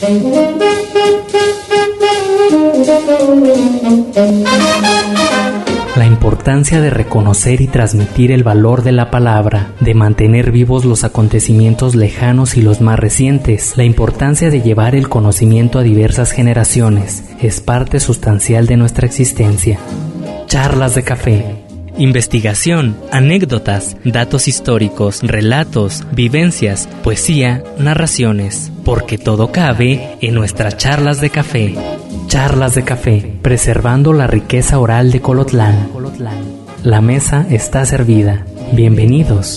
La importancia de reconocer y transmitir el valor de la palabra, de mantener vivos los acontecimientos lejanos y los más recientes, la importancia de llevar el conocimiento a diversas generaciones, es parte sustancial de nuestra existencia. Charlas de café. Investigación, anécdotas, datos históricos, relatos, vivencias, poesía, narraciones, porque todo cabe en nuestras charlas de café. Charlas de café, preservando la riqueza oral de Colotlán. La mesa está servida. Bienvenidos.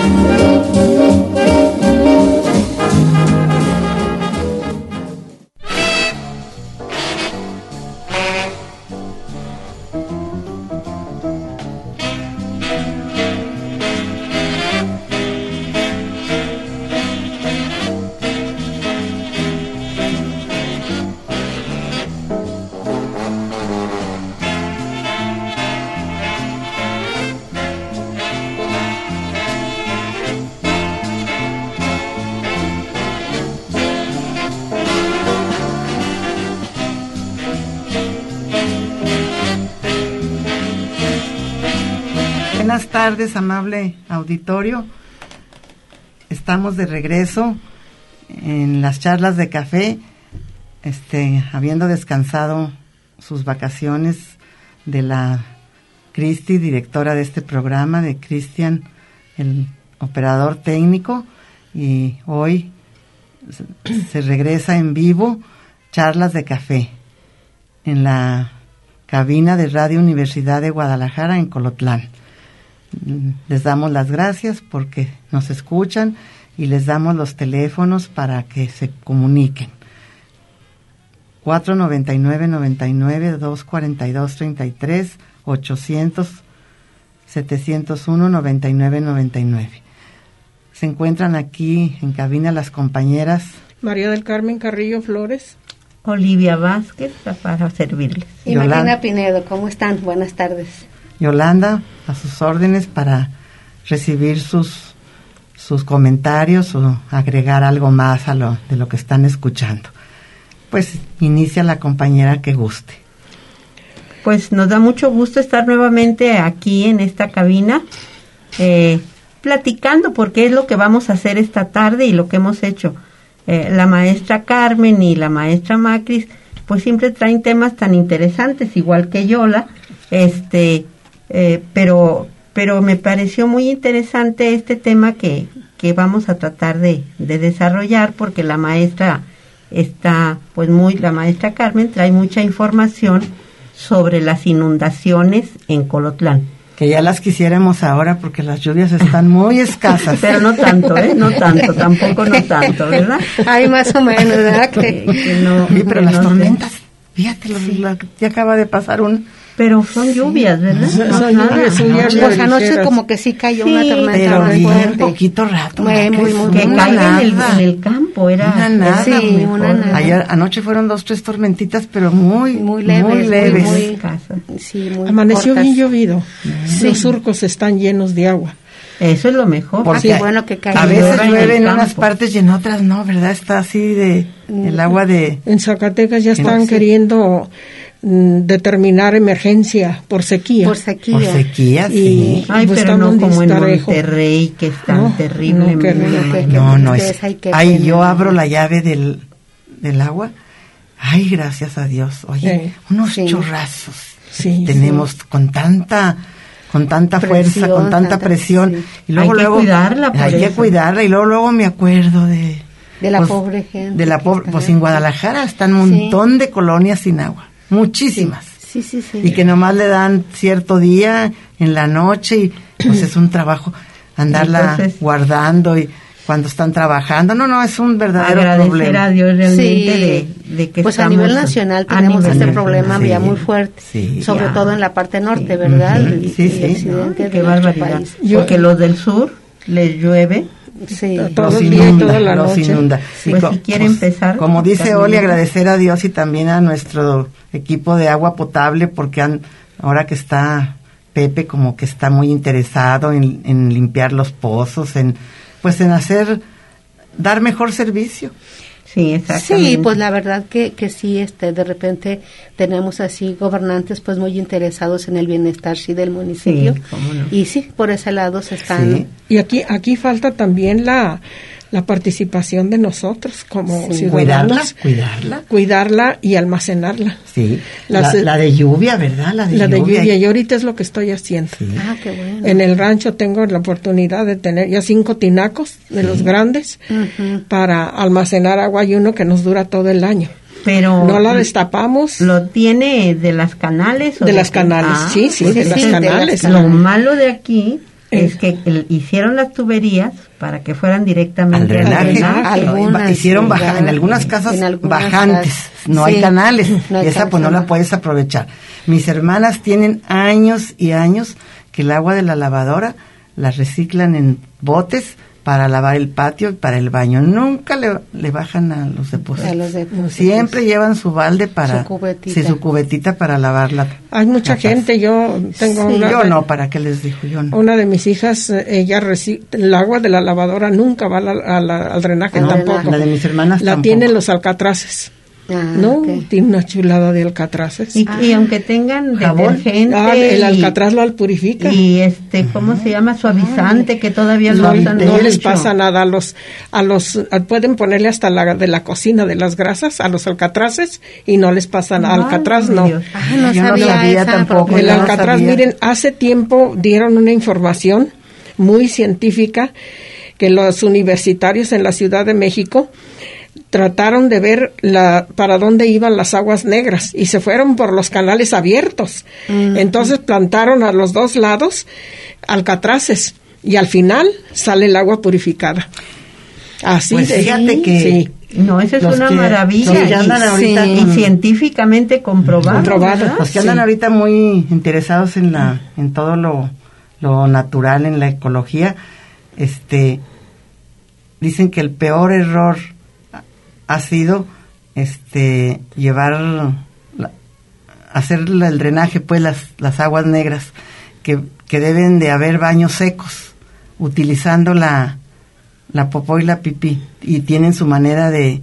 Buenas tardes, amable auditorio. Estamos de regreso en las charlas de café, habiendo descansado sus vacaciones de la Cristi, directora de este programa, de Cristian, el operador técnico, y hoy se regresa en vivo charlas de café en la cabina de Radio Universidad de Guadalajara en Colotlán. Les damos las gracias porque nos escuchan y les damos los teléfonos para que se comuniquen. 499-99-242-33, 800-701-9999. Se encuentran aquí en cabina las compañeras María del Carmen Carrillo Flores, Olivia Vázquez, para servirles. Y Martina Pinedo, ¿cómo están? Buenas tardes. Yolanda, a sus órdenes para recibir sus comentarios o agregar algo más de lo que están escuchando. Pues inicia la compañera que guste. Pues nos da mucho gusto estar nuevamente aquí en esta cabina, platicando, porque es lo que vamos a hacer esta tarde y lo que hemos hecho. La maestra Carmen y la maestra Macris, pues siempre traen temas tan interesantes, igual que Yola, pero me pareció muy interesante este tema que vamos a tratar de desarrollar, porque la maestra la maestra Carmen trae mucha información sobre las inundaciones en Colotlán. Que ya las quisiéramos ahora porque las lluvias están muy escasas. Pero no tanto, tampoco no tanto, ¿verdad? Hay más o menos, ¿verdad? Sí, pero las tormentas, fíjate, ya acaba de pasar pero son lluvias, ¿verdad? Pues anoche como que sí cayó una tormenta muy fuerte. Un poquito rato. Muy que caiga en el campo, era una nada. Sí, una nada. Ayer, anoche fueron 2-3 tormentitas, pero muy leves. Muy escasas. Sí, muy amaneció cortas. bien llovido. Sí. Los surcos están llenos de agua. Eso es lo mejor. Porque bueno que caiga. a veces llueve en unas partes y en otras no, ¿verdad? Está así el agua de... En Zacatecas ya están queriendo determinar emergencia por sequía. Por sequía, sí. Ay, pero no como en Monterrey, que es tan terrible. Yo abro la llave del agua. Ay, gracias a Dios. Oye, unos chorrazos tenemos con tanta fuerza, con tanta presión. Sí. Y luego, hay que cuidarla. Y luego me acuerdo de la pobre gente. De la pobre, pues en Guadalajara están un montón de colonias sin agua. Muchísimas. Sí. Y que nomás le dan cierto día en la noche y pues es un trabajo andarla guardando y cuando están trabajando. No, es un verdadero agradecer problema. A Dios realmente de que pues a nivel nacional tenemos este problema ya muy fuerte, sobre todo en la parte norte, ¿verdad? Sí. Qué barbaridad. Porque los del sur les llueve. Sí, todo el día y toda la noche. Inunda. Pues si quiere empezar. Como dice Oli, agradecer a Dios y también a nuestro equipo de agua potable, porque ahora que está Pepe como que está muy interesado en limpiar los pozos, en dar mejor servicio. Sí, exactamente. Sí, pues la verdad que sí, de repente tenemos así gobernantes pues muy interesados en el bienestar del municipio. Sí, cómo no. Y sí, por ese lado se están. Sí. Y aquí falta también la participación de nosotros como ciudadanos. Cuidarla y almacenarla. Sí, la de lluvia, ¿verdad? La de lluvia. Y ahorita es lo que estoy haciendo. Sí. Ah, qué bueno. En el rancho tengo la oportunidad de tener ya 5 tinacos de los grandes para almacenar agua, y uno que nos dura todo el año. Pero no la destapamos. ¿Lo tiene de las canales? ¿O de las canales? Sí, de las canales. Lo malo de aquí es que hicieron las tuberías para que fueran directamente al drenaje. Hicieron en algunas casas bajantes, no hay canales, y esa pues no la puedes aprovechar. Mis hermanas tienen años y años que el agua de la lavadora la reciclan en botes para lavar el patio y para el baño. Nunca le bajan a los depósitos. Siempre llevan su balde para su cubetita para lavarla. Hay mucha gente, yo tengo yo no, ¿para qué les digo? Yo no. Una de mis hijas, ella el agua de la lavadora nunca va al drenaje, tampoco. La de mis hermanas la tampoco. Tienen los alcatraces. Tiene una chulada de alcatraces. Y aunque tengan detergente, el alcatraz lo purifica. Y ¿cómo se llama? Suavizante, que todavía lo usan. No les pasa nada pueden ponerle hasta de la cocina de las grasas a los alcatraces y no les pasa nada. Alcatraz no. Yo no sabía tampoco. El alcatraz, miren, hace tiempo dieron una información muy científica que los universitarios en la Ciudad de México trataron de ver para dónde iban las aguas negras y se fueron por los canales abiertos. Entonces plantaron a los 2 lados alcatraces y al final sale el agua purificada. Así pues fíjate que sí. No, esa es una maravilla y científicamente comprobado. Los que andan ahorita muy interesados en todo lo natural, en la ecología, dicen que el peor error ha sido hacer el drenaje, pues las aguas negras, que deben de haber baños secos, utilizando la popó y la pipí, y tienen su manera de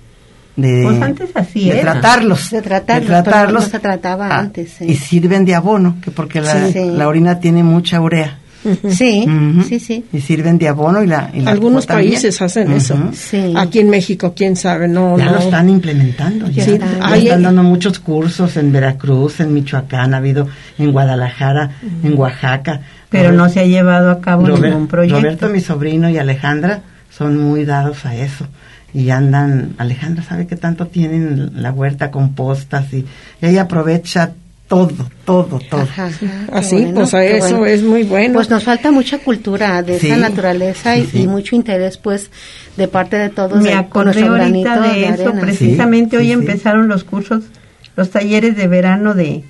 pues antes así de tratarlos, pero no se trataba antes. Y sirven de abono, porque la orina tiene mucha urea. Sí. Y sirven de abono y la algunos países hacen eso. Sí. Aquí en México, quién sabe, no. Lo están implementando. Ya están dando muchos cursos en Veracruz, en Michoacán, ha habido en Guadalajara, en Oaxaca. Pero no se ha llevado a cabo ningún proyecto. Roberto, mi sobrino, y Alejandra son muy dados a eso. Y Alejandra sabe que tanto tienen la huerta, compostas, y ella aprovecha todo. Ajá, así, pues eso es muy bueno. Pues nos falta mucha cultura de esa naturaleza y mucho interés, pues, de parte de todos. Me acordé ahorita de eso, precisamente hoy empezaron los cursos, los talleres de verano de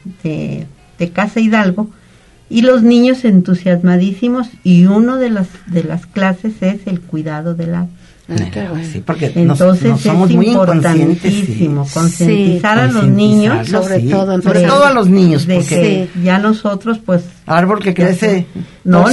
Casa Hidalgo, y los niños entusiasmadísimos, y uno de las clases es el cuidado del agua. Sí, porque entonces nos somos es muy importantísimo concientizar a los niños, sobre todo a los niños, porque ya nosotros pues árbol que crece no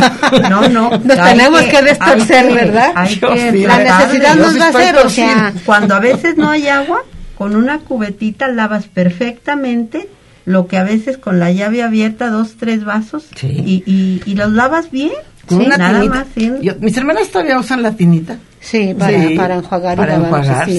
nos tenemos que destorcer, ¿verdad? La necesidad nos va a hacer, o sea, cuando a veces no hay agua, con una cubetita lavas perfectamente lo que a veces con la llave abierta 2-3 vasos y los lavas bien. Con una tinita. Mis hermanas todavía usan la tinita. Sí, para enjuagar. Para enjuagar,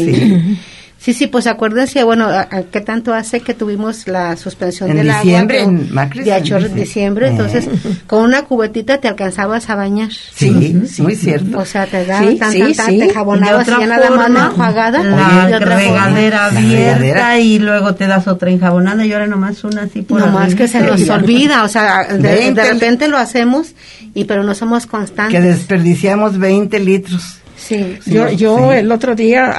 Sí, pues acuérdense, bueno, ¿qué tanto hace que tuvimos la suspensión del agua? En Macri, en diciembre, entonces con una cubetita te alcanzabas a bañar. Sí, muy cierto. O sea, te daban te jabonabas y ya nada más la enjuagada. La regadera abierta y luego te das otra enjabonada y ahora nomás una así por nomás que se nos olvida, o sea, de repente lo hacemos, pero no somos constantes. Que desperdiciamos 20 litros. Sí. Yo el otro día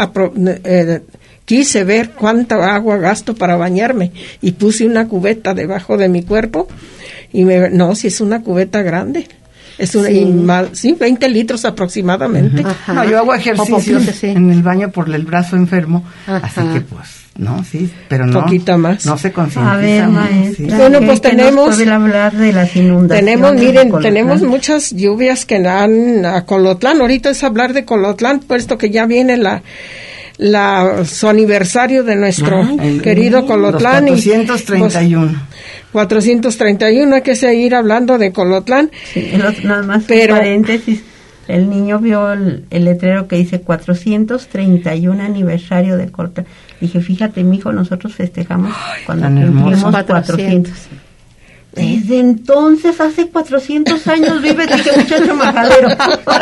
quise ver cuánta agua gasto para bañarme y puse una cubeta debajo de mi cuerpo y si es una cubeta grande. Es 20 litros aproximadamente. Ajá. No, yo hago ejercicios en el baño por el brazo enfermo, así que pues, pero no. Poquito más. No se concientiza. A ver, maestra. Bueno, pues tenemos. Puede hablar de las inundaciones. Tenemos muchas lluvias que han a Colotlán. Ahorita es hablar de Colotlán, puesto que ya viene su aniversario de nuestro querido Colotlán. Los 431. 431, hay que seguir hablando de Colotlán. Sí, nada más un paréntesis. El niño vio el letrero que dice 431 aniversario de Colotlán. Dije, fíjate, mijo, nosotros festejamos cuando cumplimos 400. Desde entonces, hace 400 años vive este muchacho majadero.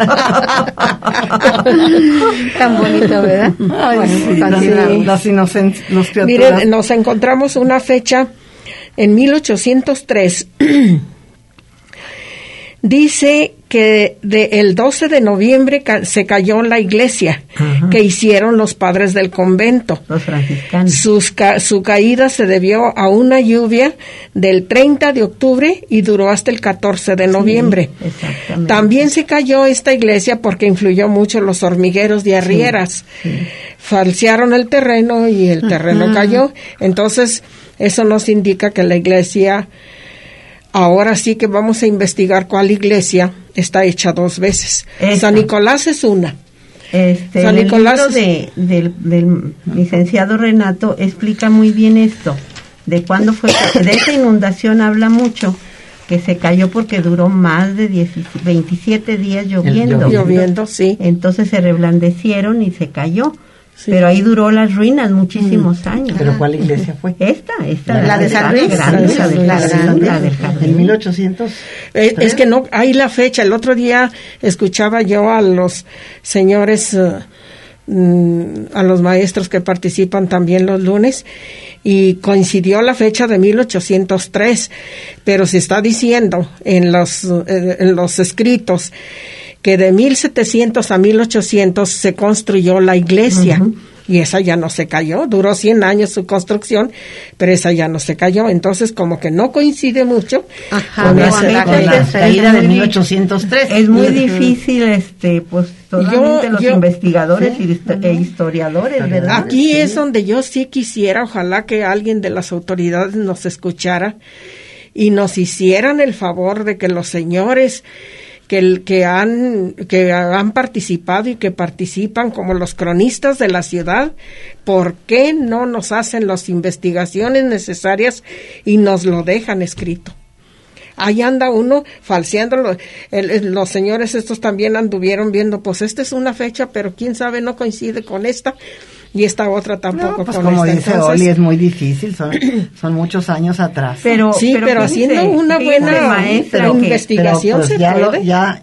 Tan bonito, ¿verdad? Ay, bueno, sí, las inocentes, los criaturas. Miren, nos encontramos una fecha en 1803. Dice que el 12 de noviembre se cayó la iglesia que hicieron los padres del convento. Los franciscanos. Su caída se debió a una lluvia del 30 de octubre y duró hasta el 14 de noviembre. Sí, exactamente. También se cayó esta iglesia porque influyó mucho los hormigueros de arrieras. Sí. Falsearon el terreno y el terreno cayó. Entonces, eso nos indica que la iglesia... Ahora sí que vamos a investigar cuál iglesia está hecha 2 veces. San Nicolás es una. San Nicolás del licenciado Renato explica muy bien esto, de cuándo fue, de esta inundación habla mucho, que se cayó porque duró más de 27 días lloviendo. Lloviendo, sí. Entonces se reblandecieron y se cayó. Sí. Pero ahí duró las ruinas muchísimos años. ¿Pero cuál iglesia fue? Esta la de San Luis. La del Jardín. En 1800. Es que no, hay la fecha. El otro día escuchaba yo a los señores, a los maestros que participan también los lunes, y coincidió la fecha de 1803, pero se está diciendo en los escritos que de 1700 a 1800 se construyó la iglesia, y esa ya no se cayó, duró 100 años su construcción, pero esa ya no se cayó, entonces como que no coincide mucho con la caída de 1803. Es muy difícil, pues totalmente los investigadores e historiadores, ¿verdad? Aquí es donde yo sí quisiera, ojalá que alguien de las autoridades nos escuchara y nos hicieran el favor de que los señores que han participado y que participan como los cronistas de la ciudad, ¿por qué no nos hacen las investigaciones necesarias y nos lo dejan escrito? Ahí anda uno falseándolo. Los señores estos también anduvieron viendo, pues esta es una fecha, pero quién sabe, no coincide con esta, y esta otra tampoco, pues con como esta. Dice entonces, Oli, es muy difícil, son muchos años atrás. Pero haciendo una buena investigación pues se puede.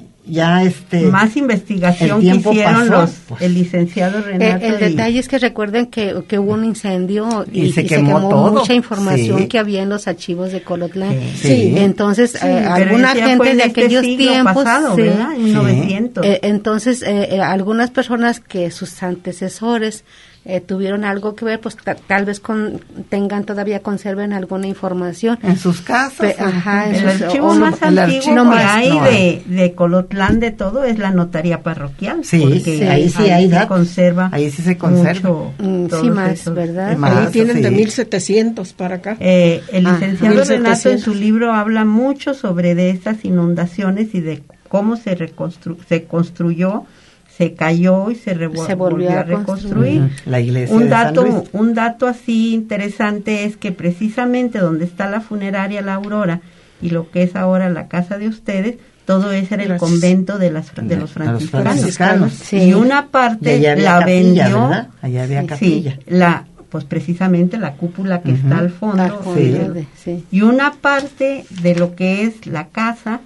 Más investigación que hicieron el licenciado Renato. El detalle es que recuerden que hubo un incendio y se quemó mucha información que había en los archivos de Colotlán. Sí. Entonces, alguna gente de aquellos tiempos, pasado, ¿verdad? En 1900. Entonces, algunas personas que sus antecesores tuvieron algo que ver, pues tal vez conserven alguna información en sus casas. El archivo más antiguo que hay de Colotlán, de todo, es la notaría parroquial. Ahí se conserva. Ahí sí se conserva. Sí, más, ¿verdad? Ahí tienen de 1700 para acá. El licenciado Renato en su libro habla mucho sobre de estas inundaciones y de cómo se construyó, se cayó y se volvió a reconstruir. La iglesia de San Luis. Un dato así interesante es que precisamente donde está la funeraria La Aurora y lo que es ahora la casa de ustedes, todo eso era el convento de los franciscanos. Sí. Y una parte la capilla, vendió. ¿verdad? Allá había capilla. Pues precisamente la cúpula que está al fondo. Y una parte de lo que es la casa,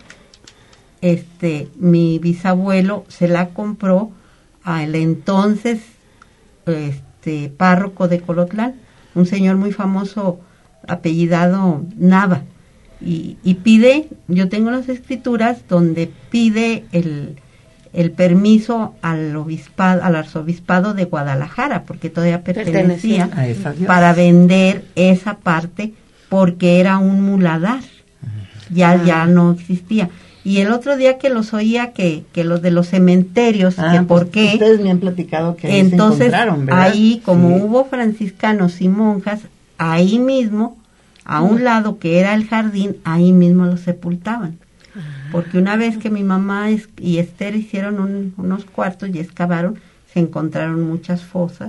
mi bisabuelo se la compró al entonces párroco de Colotlán, un señor muy famoso apellidado Nava, y pide, yo tengo las escrituras donde pide el permiso al arzobispado de Guadalajara, porque todavía pertenecía para vender esa parte, porque era un muladar, ya no existía. Y el otro día que los oía, que los de los cementerios, que por qué. Ustedes me han platicado que ahí entonces, se encontraron, ¿verdad? Ahí, como hubo franciscanos y monjas, ahí mismo, a un lado que era el jardín, ahí mismo los sepultaban. Porque una vez que mi mamá y Esther hicieron unos cuartos y excavaron, se encontraron muchas fosas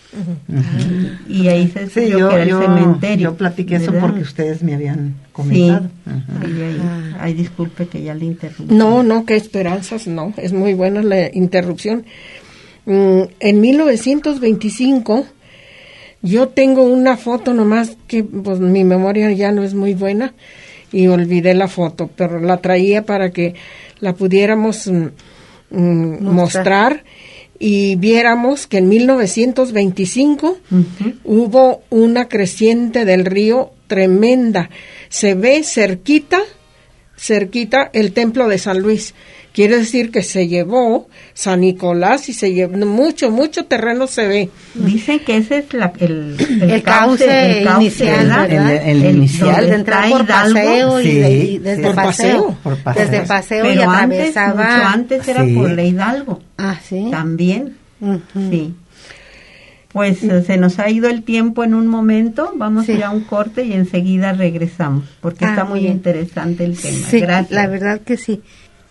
Y ahí se descubrió que era el cementerio. Yo platiqué eso ¿verdad? porque ustedes me habían comentado. Sí, ahí disculpe que ya le interrumpí. No, qué esperanzas, no, es muy buena la interrupción. En 1925, yo tengo una foto nomás que pues mi memoria ya no es muy buena y olvidé la foto, pero la traía para que la pudiéramos mostrar y viéramos que en 1925 hubo una creciente del río tremenda. Se ve cerquita el templo de San Luis. Quiere decir que se llevó San Nicolás y se llevó mucho terreno se ve. Dicen que ese es el cauce inicial, ¿verdad? El inicial. De entrar por paseo y desde por paseo. Desde paseo pero y atravesaba. Mucho antes era por la Hidalgo. Ah, sí. También. Sí. Pues se nos ha ido el tiempo en un momento, vamos a ir a un corte y enseguida regresamos, porque está muy interesante el tema. Sí, gracias. la verdad que sí.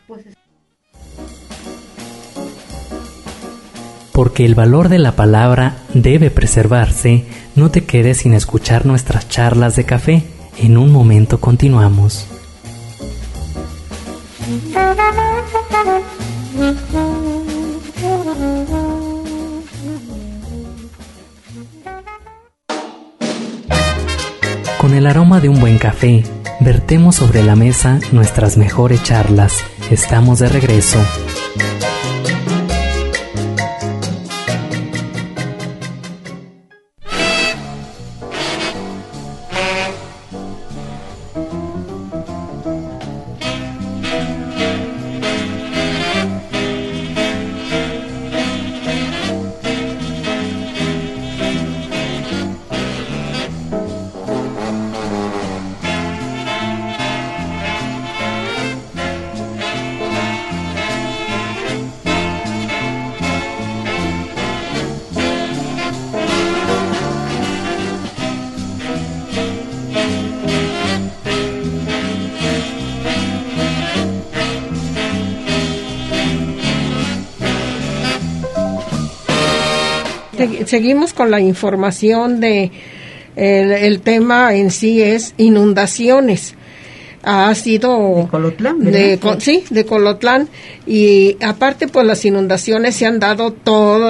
Porque el valor de la palabra debe preservarse, no te quedes sin escuchar nuestras charlas de café. En un momento continuamos. Con el aroma de un buen café, vertemos sobre la mesa nuestras mejores charlas. Estamos de regreso. Seguimos con la información de el tema en sí es inundaciones. Ha sido de Colotlán, de Colotlán, y aparte pues las inundaciones se han dado todos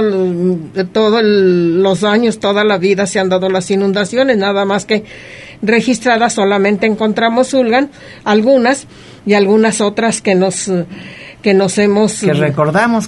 los años, toda la vida se han dado las inundaciones, nada más que registradas solamente encontramos algunas y algunas otras que nos hemos que recordamos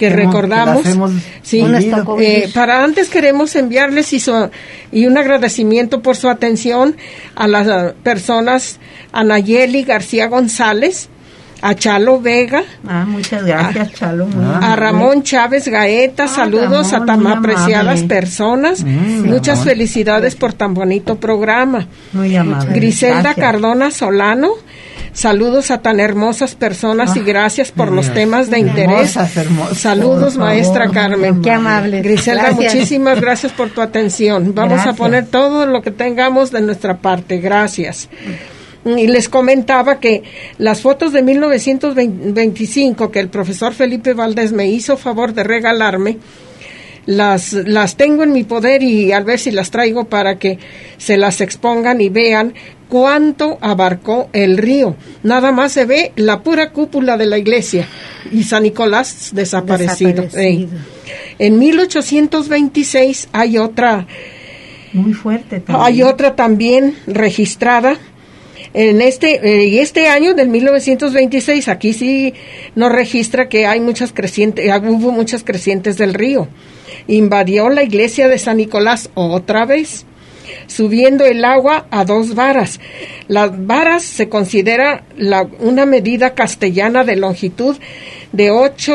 sí. Para antes queremos enviarles y un agradecimiento por su atención a las personas, a Nayeli García González, a Chalo Vega, muchas gracias, Chalo, a Ramón Chávez Gaeta, saludos Ramón, a tan apreciadas personas, muchas Ramón. Felicidades por tan bonito programa. Muy amable. Griselda Gracias. Cardona Solano, saludos a tan hermosas personas y gracias por los temas de interés. Hermosas. Saludos, maestra Carmen. Qué amable. Griselda, Gracias. Muchísimas gracias por tu atención. Vamos Gracias. a poner todo lo que tengamos de nuestra parte. Gracias. Y les comentaba que las fotos de 1925 que el profesor Felipe Valdés me hizo favor de regalarme, las tengo en mi poder y a ver si las traigo para que se las expongan y vean cuánto abarcó el río. Nada más se ve la pura cúpula de la iglesia y San Nicolás desaparecido. En 1826 hay otra muy fuerte también. Hay otra también registrada en este año del 1926. Aquí sí nos registra que hay hubo muchas crecientes del río. Invadió la iglesia de San Nicolás otra vez, subiendo el agua a 2 varas. Las varas se considera una medida castellana de longitud de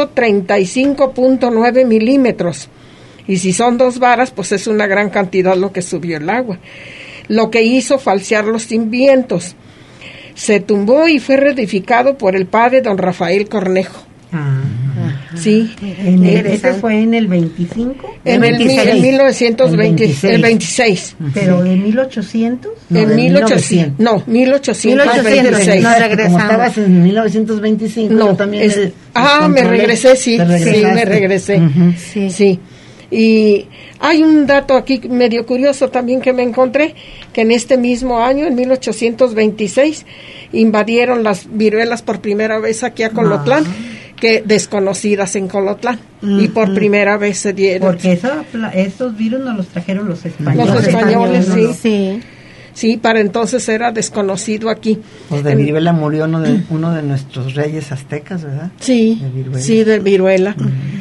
835.9 milímetros. Y si son 2 varas, pues es una gran cantidad lo que subió el agua. Lo que hizo falsear los cimientos. Se tumbó y fue reedificado por el padre don Rafael Cornejo. Sí. ¿Ese fue en el 25? En el 1926. ¿Pero de 1800? En 1800. No, 1826. No regresamos. Como estabas en 1925. No, también me regresé, sí. Sí, me regresé. Sí. Sí. Y Hay un dato aquí medio curioso también que me encontré, que en este mismo año, en 1826, invadieron las viruelas por primera vez aquí a Colotlán, que desconocidas en Colotlán, y por primera vez se dieron. Porque esos virus nos los trajeron los españoles. Los españoles, sí. Sí. Sí, para entonces era desconocido aquí. Pues de viruela murió uno de nuestros reyes aztecas, ¿verdad? Sí, de viruela.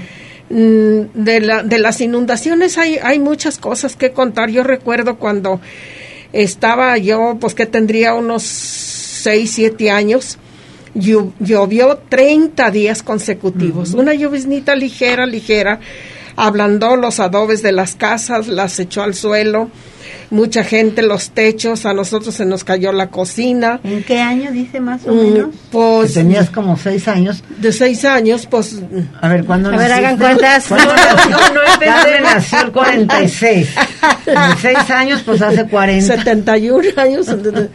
De las inundaciones hay muchas cosas que contar. Yo recuerdo cuando estaba yo, pues que tendría unos 6, 7 años, llovió 30 días consecutivos. Una lloviznita ligera, ablandó los adobes de las casas, las echó al suelo. Mucha gente, los techos, a nosotros se nos cayó la cocina. ¿En qué año dice más o menos? Pues que tenías como 6 años. De 6 años, pues... A ver, ¿cuándo naciste? A ver, hagan cuentas. Carmen nació en 46. En 6 años, pues hace 40. 71 años.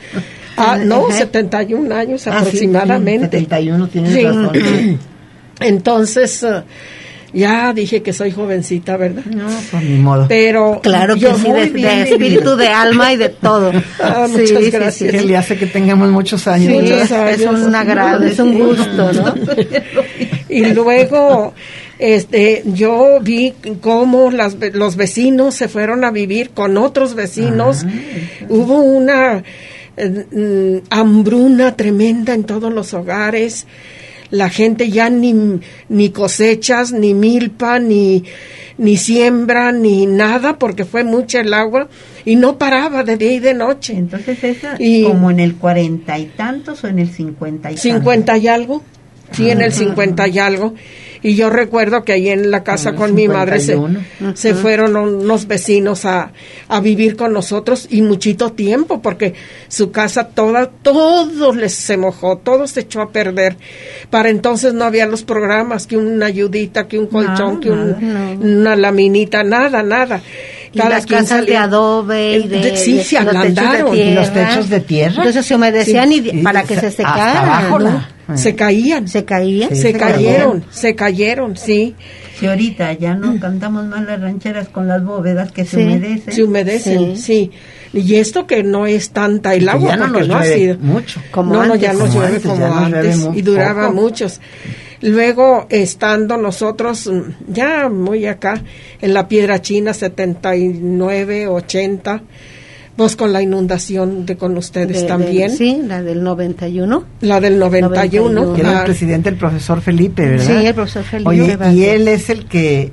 71 años aproximadamente. Sí, 71, tienes razón. Entonces... ya dije que soy jovencita, ¿verdad? No, pues ni modo. Pero claro que sí, de espíritu, de alma y de todo. Muchas gracias. Que le hace que tengamos muchos años. Sí, muchos años. Es un agrado, es un gusto, ¿no? Y luego, yo vi cómo los vecinos se fueron a vivir con otros vecinos. Hubo una hambruna tremenda en todos los hogares. La gente ya ni cosechas, ni milpa, ni siembra, ni nada, porque fue mucha el agua y no paraba de día y de noche. Entonces como en el 40 y tantos o en el 50 y tantos. 50 y algo, sí, en el 50 y algo. Y yo recuerdo que ahí en la casa con mi madre se fueron unos vecinos a vivir con nosotros y muchito tiempo, porque su casa todo les se mojó, todo se echó a perder. Para entonces no había los programas, que una ayudita, que un colchón, que una laminita, nada. Y las casas de adobe y se ablandaron. Y los techos de tierra. Entonces se humedecían para que se secaran. Se caían. ¿Se caían? Se cayeron, sí. Si ahorita ya no cantamos más las rancheras con las bóvedas que se humedecen. Se humedecen, sí. Y esto que no es tanta el agua, porque no ha sido mucho. Ya no llueve como antes y duraba muchos. Luego, estando nosotros ya muy acá, en la Piedra China, 79, 80, pues con la inundación con ustedes también. Sí, la del 91. La del 91. Que era el presidente, el profesor Felipe, ¿verdad? Sí, el profesor Felipe. Oye, y él es el que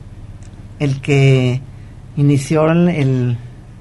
inició el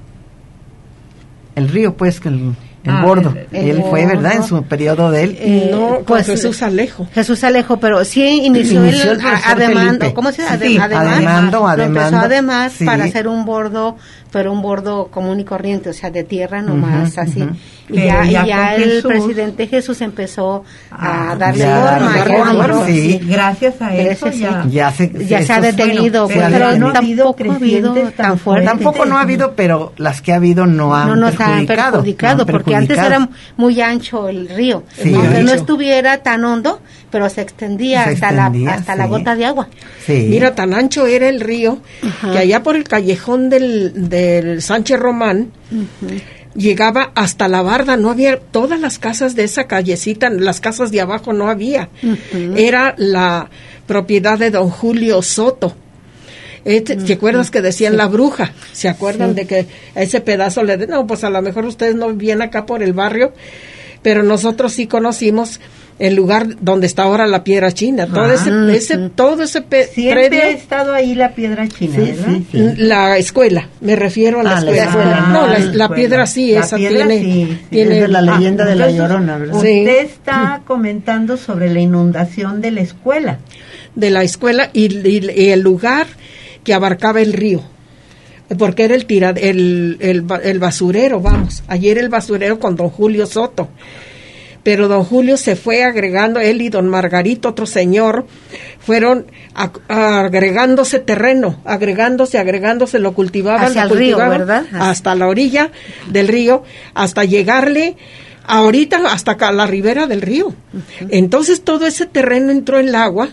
río, pues, que el bordo. Él fue, ¿verdad? En su periodo de él. No, pues Jesús Alejo, pero sí inició el ademando, ¿cómo se dice? Sí, ademando. Empezó además para hacer un bordo, pero un bordo común y corriente, o sea, de tierra nomás, así. Y ya el presidente Jesús empezó a darle forma. Sí. Gracias a eso ya se ha detenido, pero no tampoco ha habido tan fuerte. Tampoco no ha habido, pero las que ha habido no han perjudicado, porque antes era muy ancho el río, aunque no estuviera tan hondo, pero se extendía hasta la gota de agua. Sí. Mira, tan ancho era el río que allá por el callejón del Sánchez Román llegaba hasta la barda. No había todas las casas de esa callecita, las casas de abajo no había. Era la propiedad de don Julio Soto. ¿Te acuerdas que decían la bruja? ¿Se acuerdan de que a ese pedazo no, pues a lo mejor ustedes no vivían acá por el barrio, pero nosotros sí conocimos el lugar donde está ahora la Piedra China. Todo ese siempre predio. Ha estado ahí la Piedra China, ¿verdad? Sí. La escuela, me refiero a la escuela. No, la piedra sí, la esa piedra tiene es la leyenda de la Llorona, ¿verdad? Usted está comentando sobre la inundación de la escuela. De la escuela y el lugar que abarcaba el río, porque era el basurero, vamos. Ayer el basurero con don Julio Soto, pero don Julio se fue agregando, él y don Margarito, otro señor, fueron agregándose terreno, agregándose, lo cultivaban, hacia el río, ¿verdad? Hasta la orilla del río, hasta llegarle ahorita hasta acá, la ribera del río. Entonces todo ese terreno entró en el agua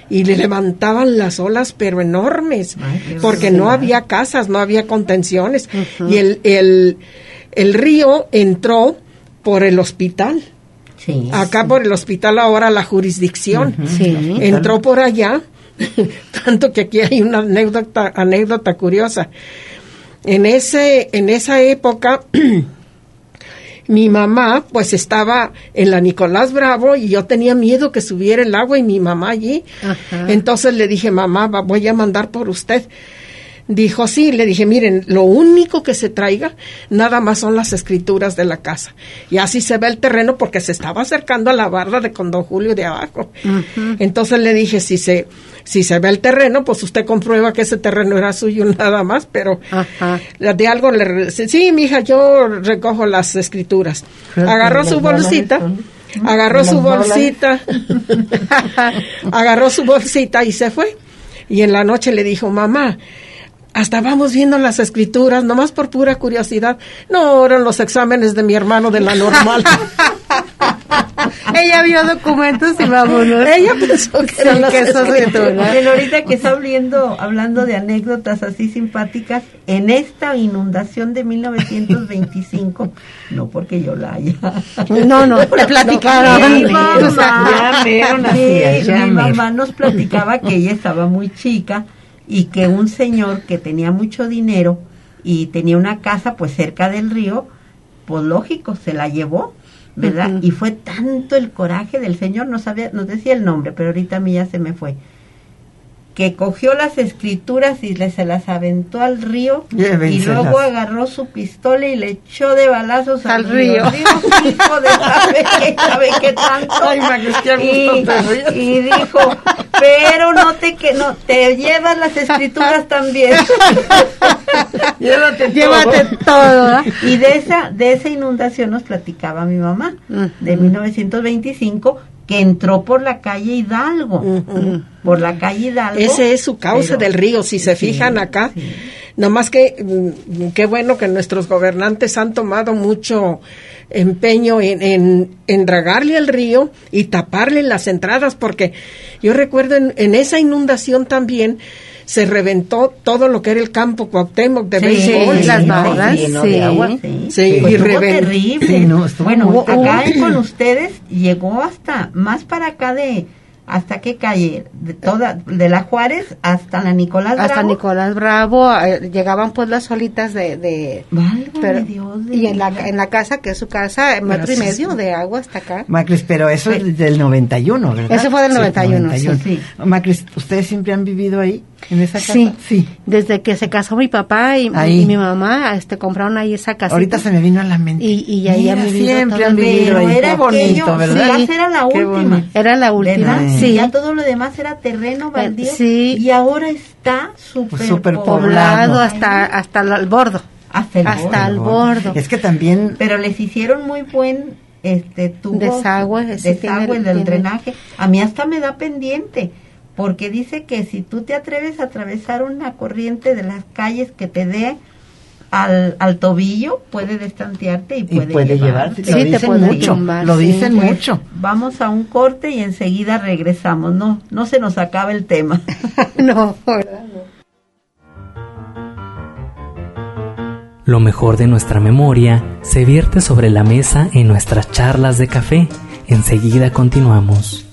y le levantaban las olas, pero enormes, porque no había casas, no había contenciones, y el río entró por el hospital. Sí, acá por el hospital ahora la jurisdicción. Entró por allá, tanto que aquí hay una anécdota curiosa. En esa época mi mamá pues estaba en la Nicolás Bravo y yo tenía miedo que subiera el agua y mi mamá allí. Ajá. Entonces le dije, mamá, voy a mandar por usted. Dijo, sí. Le dije, miren, lo único que se traiga nada más son las escrituras de la casa. Y así se ve el terreno porque se estaba acercando a la barda de con don Julio de abajo. Entonces le dije, si se ve el terreno, pues usted comprueba que ese terreno era suyo nada más, pero de algo sí, mija, yo recojo las escrituras. Agarró su bolsita y se fue. Y en la noche le dijo, mamá, hasta vamos viendo las escrituras, nomás por pura curiosidad. No, eran los exámenes de mi hermano de la normal. Ella vio documentos y vámonos. Ella pensó que eran las escrituras. Bueno, ahorita que está hablando de anécdotas así simpáticas, en esta inundación de 1925, no porque yo la haya. No, te platicaron. Mi mamá nos platicaba que ella estaba muy chica y que un señor que tenía mucho dinero y tenía una casa pues cerca del río, pues lógico, se la llevó, ¿verdad? Y fue tanto el coraje del señor, nos decía el nombre, pero ahorita a mí ya se me fue, que cogió las escrituras y se las aventó al río. Y luego agarró su pistola y le echó de balazos al río. Hijo de sabe qué tanto. Ay, y dijo, pero no te llevas las escrituras también. Llévate todo. Y de esa inundación nos platicaba mi mamá, de 1925, que entró por la calle Hidalgo, por la calle Hidalgo. Ese es su cauce del río, si se fijan acá. Nomás que, qué bueno que nuestros gobernantes han tomado mucho empeño en dragarle al río y taparle las entradas, porque yo recuerdo en esa inundación también se reventó todo lo que era el campo Cuauhtémoc de béisbol. Las barras, de agua. Sí, pues y terrible. Bueno, acá con ustedes llegó hasta más para acá ¿hasta qué calle? De la Juárez hasta la Nicolás Bravo. Hasta Nicolás Bravo, llegaban pues las olitas y en la casa, que es su casa, metro y medio de agua hasta acá. Macris, pero eso es del 91, ¿verdad? Eso fue del 91. Sí. Macris, ¿ustedes siempre han vivido ahí, en esa casa? Sí. Desde que se casó mi papá y mi mamá, compraron ahí esa casa. Ahorita se me vino a la mente. Y ahí han vivido. Siempre han vivido ahí. Era bonito, ¿verdad? Sí. Era la última. Era la última. Sí. Ya todo lo demás era terreno baldío. Sí. Y ahora está súper poblado hasta el bordo. Hasta el bordo. Es que también. Pero les hicieron muy buen tubo. Desagüe del drenaje. A mí hasta me da pendiente, porque dice que si tú te atreves a atravesar una corriente de las calles que te dé al tobillo, puede destantearte y puede llevarte. Sí, lo dicen mucho. Lo dicen mucho. Vamos a un corte y enseguida regresamos. No se nos acaba el tema. No, ¿verdad? No. Lo mejor de nuestra memoria se vierte sobre la mesa en nuestras charlas de café. Enseguida continuamos.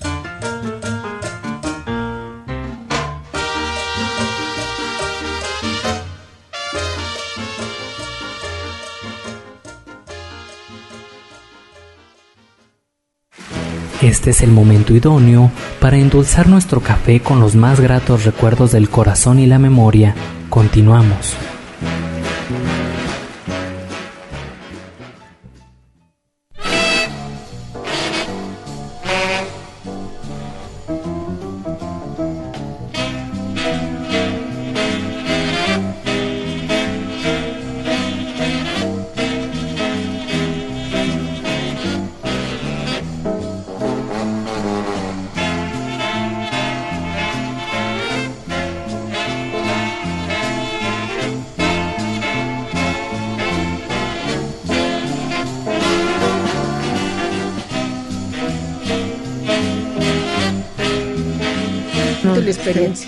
Este es el momento idóneo para endulzar nuestro café con los más gratos recuerdos del corazón y la memoria. Continuamos. difícil experiencia.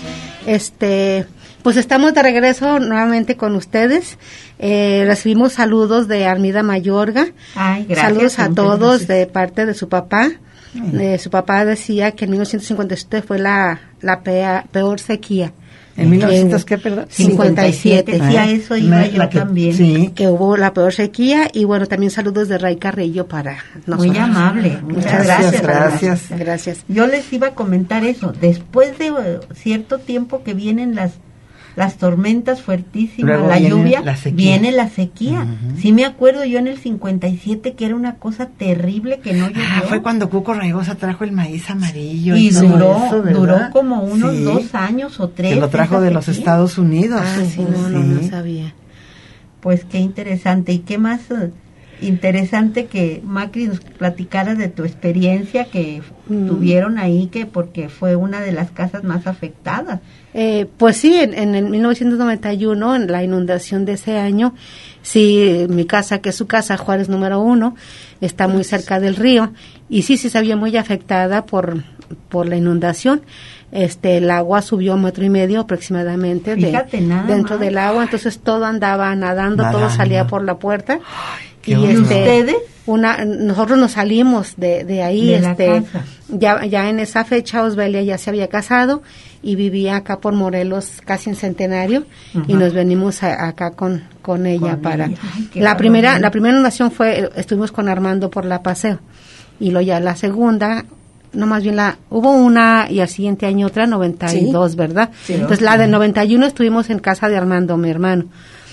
Pues estamos de regreso nuevamente con ustedes. Recibimos saludos de Armida Mayorga. Ay, gracias. Saludos a todos de parte de su papá. Su papá decía que en 1957 fue la peor sequía. ¿En 1900 qué, perdón? 57. Sí, a eso iba yo también. Sí. Que hubo la peor sequía. Y bueno, también saludos de Ray Carrillo para nosotros. Muy amable. Muchas gracias. Gracias. Yo les iba a comentar eso. Después de cierto tiempo que vienen las tormentas fuertísimas, luego la lluvia, viene la sequía. Sí me acuerdo yo en el 57 que era una cosa terrible que no llovió. Fue cuando Cuco Raigosa trajo el maíz amarillo. Y duró como unos 2 años o 3. Que lo trajo de los Estados Unidos. No sabía. Pues qué interesante. ¿Y qué más interesante que Macri nos platicara de tu experiencia que tuvieron ahí, que porque fue una de las casas más afectadas? Pues sí, en el 1991, en la inundación de ese año, sí, mi casa, que es su casa, Juárez número 1, está muy cerca del río, y sí se vio muy afectada por la inundación. El agua subió 1.5 metros aproximadamente dentro del agua, entonces todo andaba nadando, todo salía por la puerta. ¿Y ustedes? Nosotros nos salimos de ahí, de la casa. Ya en esa fecha Osbelia ya se había casado y vivía acá por Morelos, casi en Centenario, y nos venimos acá con ella para... Ay, la primera inundación estuvimos con Armando por la Paseo, y luego ya la segunda... No, más bien hubo una y al siguiente año otra, 92, ¿sí? ¿Verdad? Sí, entonces la del 91 estuvimos en casa de Armando, mi hermano,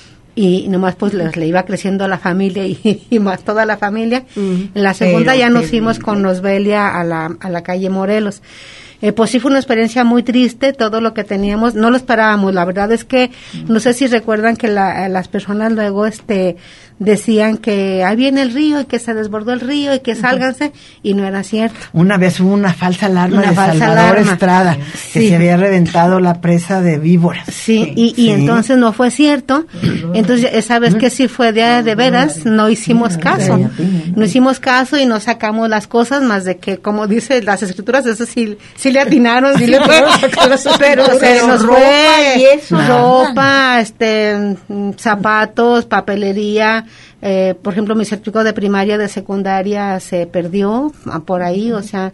y nomás pues le iba creciendo la familia y más toda la familia. En la segunda ya nos fuimos con Osbelia a la calle Morelos. Pues sí fue una experiencia muy triste, todo lo que teníamos, no lo esperábamos, la verdad es que, no sé si recuerdan que las personas luego decían que ahí viene el río y que se desbordó el río y que sálganse, y no era cierto. Una vez hubo una falsa alarma de Salvador Estrada, que se había reventado la presa de víboras. Sí, y entonces no fue cierto, entonces esa vez que sí fue de veras, no hicimos caso, y no sacamos las cosas, más de que, como dice las escrituras, eso sí le atinaron, pero se nos fue ropa, zapatos, papelería. Por ejemplo, mi certificado de primaria, de secundaria se perdió por ahí,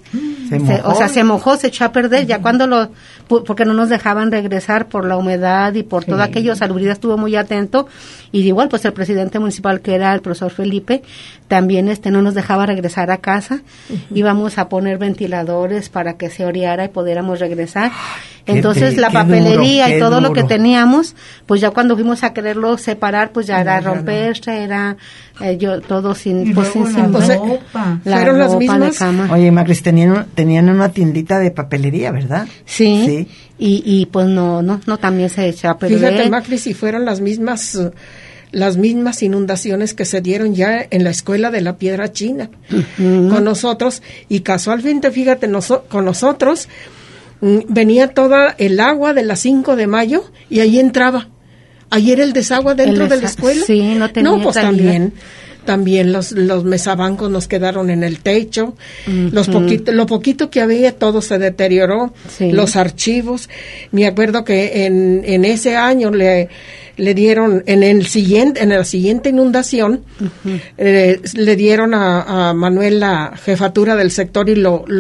se mojó, se echó a perder, ya cuando porque no nos dejaban regresar por la humedad y por todo aquello. Salubridad estuvo muy atento, y igual pues el presidente municipal, que era el profesor Felipe, también no nos dejaba regresar a casa. Íbamos a poner ventiladores para que se oreara y pudiéramos regresar. Entonces la papelería y todo lo que teníamos, pues ya cuando fuimos a quererlo separar, pues ya era romperse, era todo sin ropa. Fueron las mismas. De cama. Oye, Macris, tenían una tiendita de papelería, ¿verdad? Sí. Y pues no, también se echó a perder. Fíjate, Macris, si fueron las mismas inundaciones que se dieron ya en la escuela de la Piedra China con nosotros, y casualmente, fíjate, con nosotros venía toda el agua de la 5 de mayo y ahí entraba. Ahí era el desagüe dentro de la escuela. Sí, no tenía pues también los mesabancos nos quedaron en el techo. Lo poquito que había, todo se deterioró. Sí. Los archivos. Me acuerdo que en ese año le dieron, en la siguiente inundación, le dieron a Manuel la jefatura del sector, y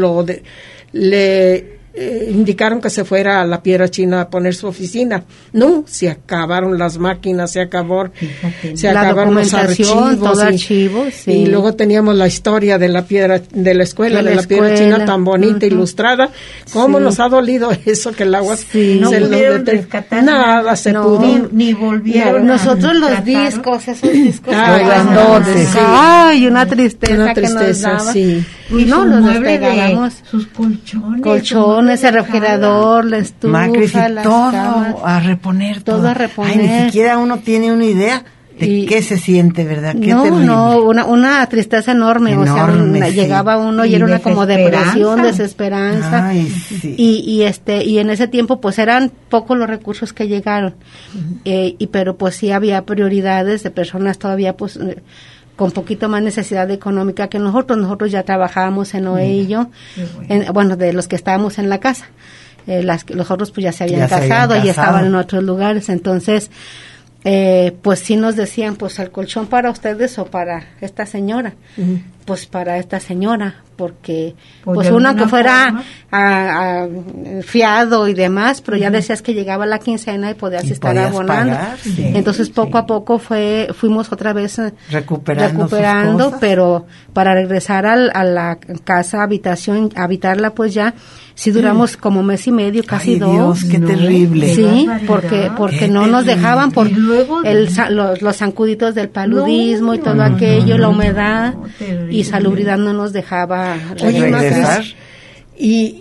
le indicaron que se fuera a la Piedra China a poner su oficina. No, se acabaron las máquinas, se acabaron los archivos. Y luego teníamos la historia de la piedra, de la escuela, de la Piedra China, tan bonita, ilustrada. ¿Cómo nos ha dolido eso, que el agua no pudieron rescatar nada, se pudo. Ni volvieron. Nosotros los discos, esos discos. Ay, una tristeza que nos daba. Sí. Y no los despegábamos. Sus colchones, el refrigerador, la estufa, Macris, las todo camas, a reponer. Todo a reponer. Ay, ni siquiera uno tiene una idea de qué se siente, ¿verdad? Qué terrible. Una tristeza enorme. Sí. Llegaba uno y era una como depresión, desesperanza. Ay, sí. Y en ese tiempo pues eran pocos los recursos que llegaron. Pero pues sí había prioridades de personas todavía pues con poquito más necesidad económica que nosotros. Nosotros ya trabajábamos en OE y yo, de los que estábamos en la casa. los otros pues ya se habían casado y estaban en otros lugares. Entonces, pues sí nos decían, pues el colchón para ustedes o para esta señora. Pues para esta señora, porque pues uno que fuera fiado y demás, pero ya decías que llegaba la quincena y podías estar abonando. Pagar, entonces poco a poco fuimos otra vez recuperando, pero para regresar a la casa, habitación, habitarla pues ya, sí duramos como mes y medio, casi dos. Dios, qué terrible. Sí, porque no nos dejaban por los zancuditos del paludismo y todo aquello, la humedad. Y salubridad no nos dejaba regresar. Y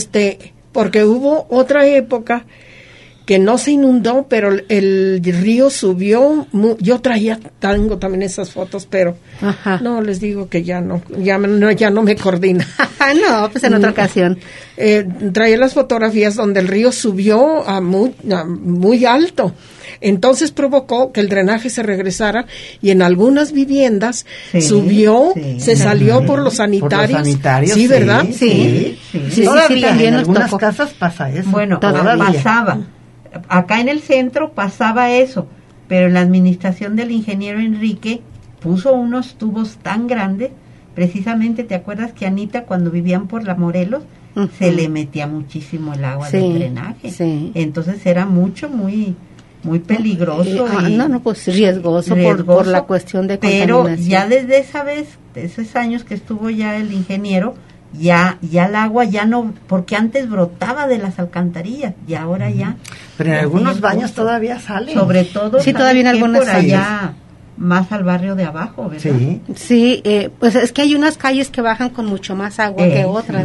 porque hubo otra época que no se inundó, pero el río subió. Yo tengo también esas fotos, pero no, les digo que ya no me coordina. No, pues en otra ocasión. Traía las fotografías donde el río subió a muy alto. Entonces provocó que el drenaje se regresara y en algunas viviendas subió, se salió por los sanitarios. Sí, ¿verdad? Sí. Todavía también en algunas casas pasa eso. Bueno, pasaba. Acá en el centro pasaba eso, pero en la administración del ingeniero Enrique puso unos tubos tan grandes, precisamente, ¿te acuerdas que Anita cuando vivían por la Morelos se le metía muchísimo el agua del drenaje? Sí. Entonces era muy peligroso. Pues riesgoso. Por la cuestión de contaminación. Pero ya desde esa vez, de esos años que estuvo ya el ingeniero, ya el agua ya no, porque antes brotaba de las alcantarillas y ahora ya. Pero en algunos baños todavía sale. Sobre todo, sí, todavía en algunas por allá más al barrio de abajo, ¿verdad? Sí, pues es que hay unas calles que bajan con mucho más agua que otras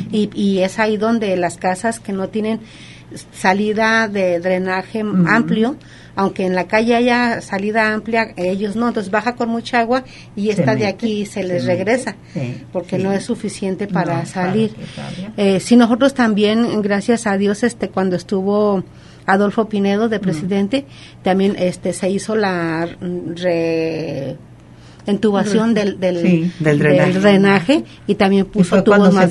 y es ahí donde las casas que no tienen salida de drenaje amplio, aunque en la calle haya salida amplia, ellos no, entonces baja con mucha agua y esta de aquí se les regresa, porque no es suficiente para salir. Sí, nosotros también, gracias a Dios, cuando estuvo Adolfo Pinedo de presidente, también se hizo la entubación del drenaje y también puso tubos más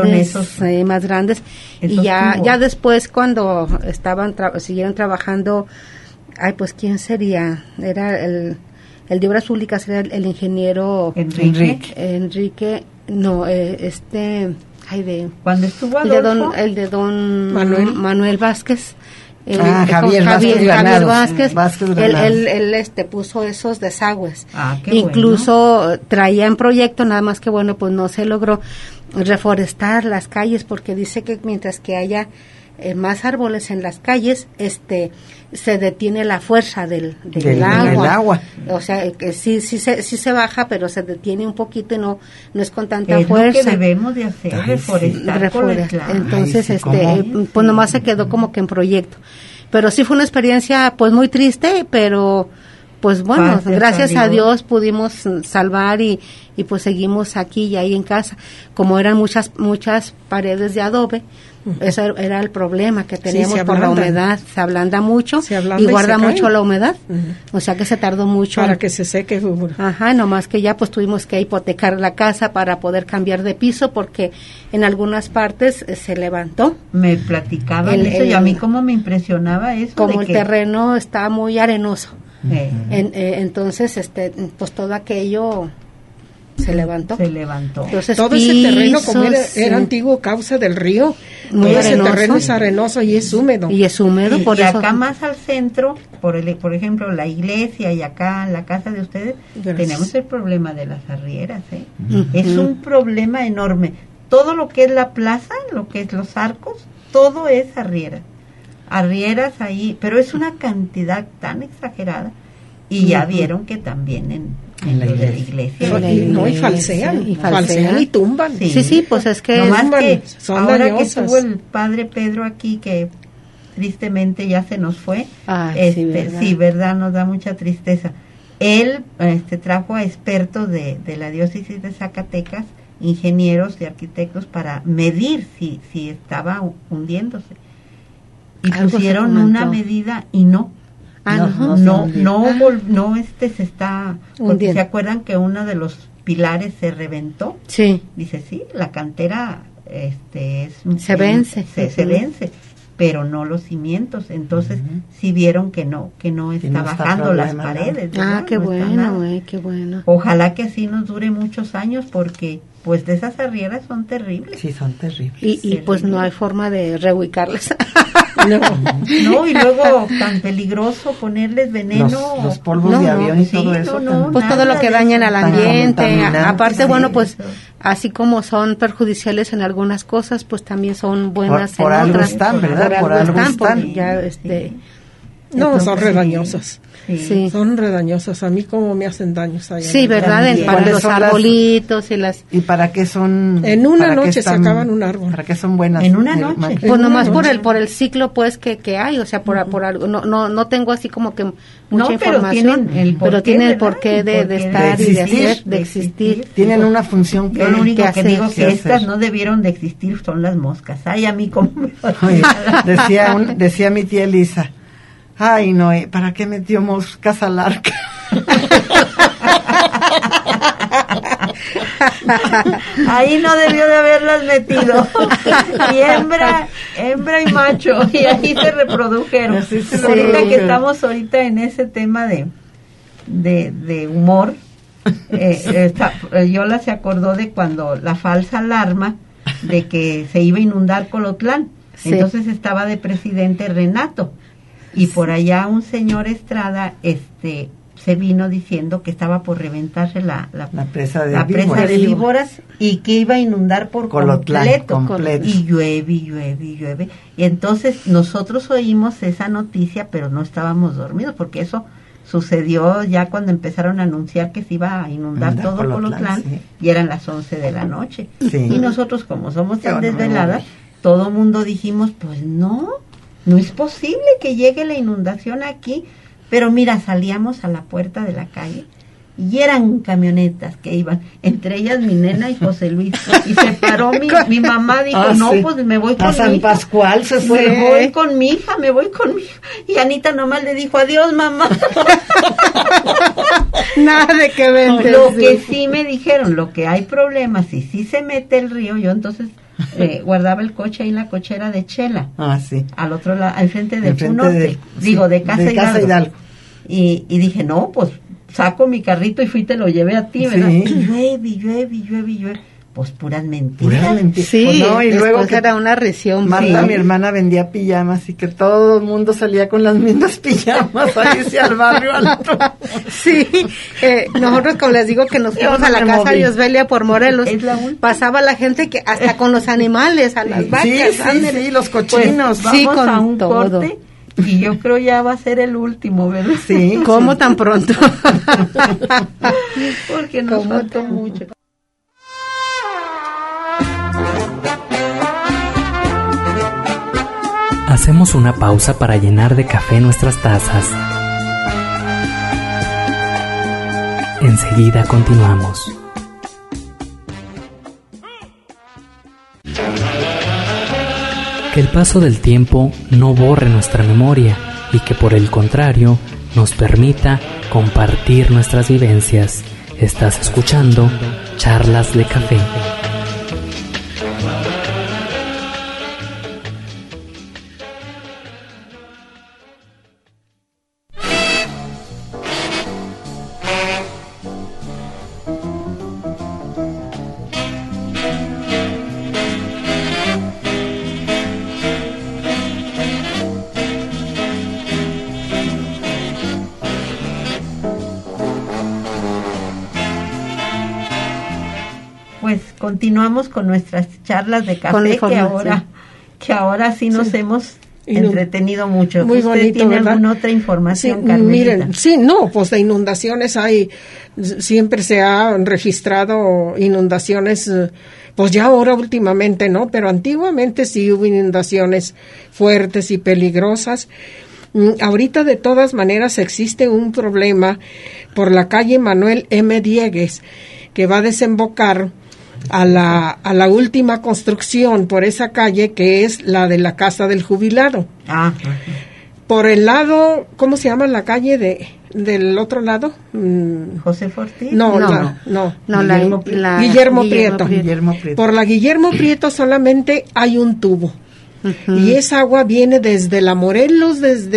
grandes y ya después cuando siguieron trabajando, pues quién sería, era el de Obras Públicas, era el ingeniero Enrique, no, cuando estuvo Adolfo, el de don Manuel Vázquez. Javier Vázquez, él puso esos desagües. Incluso traía en proyecto, nada más que pues no se logró reforestar las calles, porque dice que mientras que haya más árboles en las calles, se detiene la fuerza del agua. O sea, que sí se baja, pero se detiene un poquito y no es con tanta fuerza. Es lo que debemos de hacer, reforestar. Entonces, pues nomás se quedó como que en proyecto. Pero sí fue una experiencia, pues muy triste, pero pues bueno, gracias a Dios pudimos salvar y pues seguimos aquí y ahí en casa. Como eran muchas paredes de adobe, ese era el problema que teníamos por la humedad. Se ablanda mucho y guarda mucho la humedad. O sea que se tardó mucho. Para que se seque. Nomás que ya pues tuvimos que hipotecar la casa para poder cambiar de piso, porque en algunas partes se levantó. Me platicaban eso y a mí como me impresionaba eso. Como el terreno está muy arenoso. Entonces, pues todo aquello se levantó. Entonces, todo ese terreno, como era antiguo causa del río, todo ese terreno es arenoso y es húmedo. Por eso. Acá más al centro, por ejemplo, la iglesia y acá la casa de ustedes, tenemos el problema de las arrieras. Es un problema enorme. Todo lo que es la plaza, lo que es los arcos, todo es arrieras ahí, pero es una cantidad tan exagerada y ya vieron que también en la iglesia y falsean y tumban. Sí, pues es que ahora dañosas. Que estuvo el padre Pedro aquí, que tristemente ya se nos fue, ¿verdad? Nos da mucha tristeza. Él trajo a expertos de la diócesis de Zacatecas, ingenieros y arquitectos, para medir si estaba hundiéndose. Y pusieron una medida y no se está, porque se acuerdan que uno de los pilares se reventó. Sí. Dice, sí, la cantera se vence. Se vence, pero no los cimientos. Entonces sí vieron que no está bajando las paredes. Qué bueno, qué bueno. Ojalá que así nos dure muchos años, porque pues de esas arrieras son terribles. Sí, son terribles. Y pues no hay forma de reubicarlas. No, y luego tan peligroso ponerles veneno. Los polvos de avión y todo eso. Pues todo lo que dañan al ambiente. Aparte, bueno, pues así como son perjudiciales en algunas cosas, pues también son buenas por en algo otras. Están, ¿verdad? Por algo están. Ya, no, son redañosas. Sí. Son redañosas. A mí como me hacen daños allá. Sí, ¿verdad? Para los arbolitos y las... ¿Y para qué son? En una noche se acaban un árbol. ¿Para qué son buenas? En una noche. Pues nomás por el ciclo pues que hay, o sea, por algo. No tengo así como que mucha información, pero tienen el porqué de estar y de hacer, de existir. Tienen una función que... Yo lo único que digo que estas no debieron de existir son las moscas. Ay, a mí como me... Decía mi tía Elisa, ay, Noé, ¿para qué metió moscas al arca? Ahí no debió de haberlas metido. Y hembra y macho, y ahí se reprodujeron. Ahorita que estamos en ese tema de humor, Yola se acordó de cuando la falsa alarma de que se iba a inundar Colotlán. Sí. Entonces estaba de presidente Renato, y por allá un señor Estrada se vino diciendo que estaba por reventarse la presa de víboras y que iba a inundar por Colotlán, completo. Y llueve. Y entonces nosotros oímos esa noticia, pero no estábamos dormidos, porque eso sucedió ya cuando empezaron a anunciar que se iba a inundar todo Colotlán, sí. Y eran las 11 de la noche. Sí. Y nosotros, como somos tan desveladas, todo mundo dijimos, pues no es posible que llegue la inundación aquí. Pero mira, salíamos a la puerta de la calle y eran camionetas que iban, entre ellas mi nena y José Luis. Y se paró mi mamá, dijo, pues me voy con mi hija. A San Pascual se fue. Me voy con mi hija. Y Anita nomás le dijo, adiós, mamá. Nada de que vender. Lo que sí me dijeron, lo que hay problemas, y sí se mete el río, yo entonces... guardaba el coche ahí en la cochera de Chela, sí, al otro lado, al frente del Punote, de Casa Hidalgo. Y dije, no, pues saco mi carrito y te lo llevé a ti, ¿verdad? Sí. Y llueve, pues puras mentiras. Sí, pues no, y luego que era una risión. Marta, mi hermana, vendía pijamas y que todo el mundo salía con las mismas pijamas a irse al barrio alto. Sí, nosotros, como les digo, que nos fuimos a la casa de Osbelia por Morelos, pasaba la gente que hasta con los animales, a las vacas. Sí, los cochinos. Pues, vamos a un corte. Y yo creo ya va a ser el último, ¿verdad? Sí. ¿Cómo tan pronto? Porque nos faltó mucho. Hacemos una pausa para llenar de café nuestras tazas. Enseguida continuamos. Que el paso del tiempo no borre nuestra memoria y que por el contrario nos permita compartir nuestras vivencias. Estás escuchando Charlas de Café. Continuamos con nuestras charlas de café, que ahora sí nos hemos entretenido mucho. Muy ¿Usted bonito, tiene ¿verdad? alguna otra información, Carmelita? Miren, pues de inundaciones siempre se han registrado inundaciones, pues ya ahora últimamente no, pero antiguamente sí hubo inundaciones fuertes y peligrosas. Ahorita de todas maneras existe un problema por la calle Manuel M. Diegues, que va a desembocar a la última construcción por esa calle, que es la de la Casa del Jubilado. por el lado, ¿cómo se llama la calle del otro lado? José Fortín. No. Guillermo Prieto. Por la Guillermo Prieto solamente hay un tubo. Y esa agua viene desde la Morelos,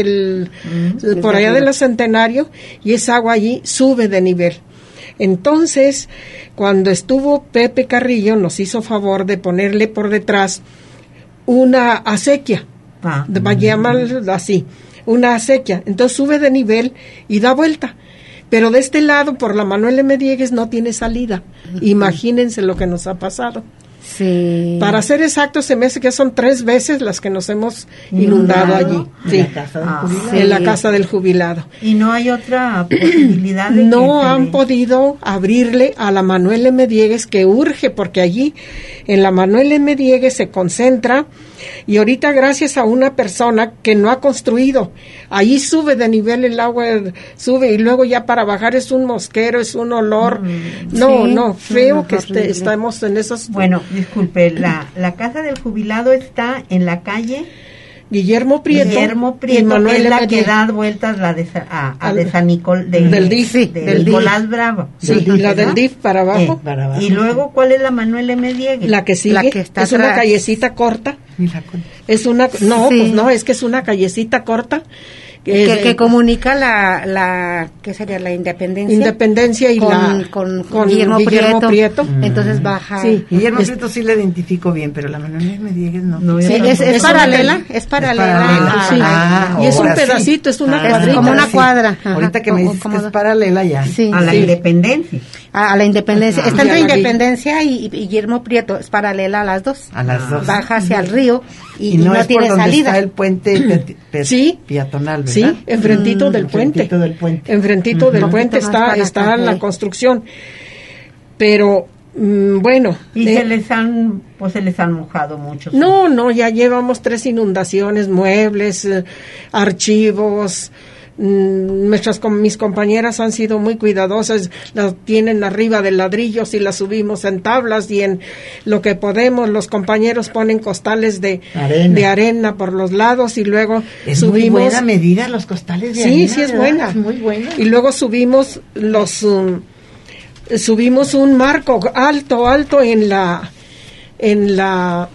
por allá de la Centenario, y esa agua allí sube de nivel. Entonces, cuando estuvo Pepe Carrillo, nos hizo favor de ponerle por detrás una acequia, llamarlo así, una acequia. Entonces sube de nivel y da vuelta. Pero de este lado, por la Manuel M. Diegues, no tiene salida. Imagínense lo que nos ha pasado. Sí. Para ser exactos, se me hace que son 3 veces las que nos hemos inundado allí. Sí. En la casa del jubilado. ¿Y no hay otra posibilidad de no han podido abrirle a la Manuel M. Diegues, que urge, porque allí en la Manuel M. Diegues se concentra, y ahorita gracias a una persona que no ha construido, ahí sube de nivel el agua, sube, y luego ya para bajar es un mosquero, es un olor, feo que estamos en esos. Bueno, disculpe, la casa del jubilado está en la calle Guillermo Prieto y Manuel es la que da vueltas de San Nicolás, del Nicolás Bravo. Sí, la del DIF para abajo. Y luego, ¿cuál es la Manuel M. Diegues? La que sigue, la que está es atrás. Una callecita corta. Es una, es que es una callecita corta. Que comunica la ¿qué sería? La Independencia y con Guillermo Prieto. Entonces baja. Sí, Guillermo Prieto sí la identifico bien, pero la Manuel M. Diegues no. Sí, es paralela. Es paralela. Sí. Y es un pedacito, es una cuadrita. Es como una cuadra. Ahorita que me dices que es paralela ya. Sí. A la Independencia. A la Independencia. Está entre Independencia y Guillermo Prieto. Es paralela a las dos. Baja hacia el río y no es tiene por donde salida. Está el puente peatonal, ¿verdad? Sí, enfrentito del puente. Enfrentito del puente está la construcción. Pero bueno. Y se les han mojado mucho. No, ya llevamos 3 inundaciones, muebles, archivos. Mis compañeras han sido muy cuidadosas, las tienen arriba de ladrillos y las subimos en tablas, y en lo que podemos los compañeros ponen costales de arena por los lados, y luego subimos. Muy buena medida los costales de arena. Sí, es buena. Es muy buena. Y luego subimos subimos un marco alto en la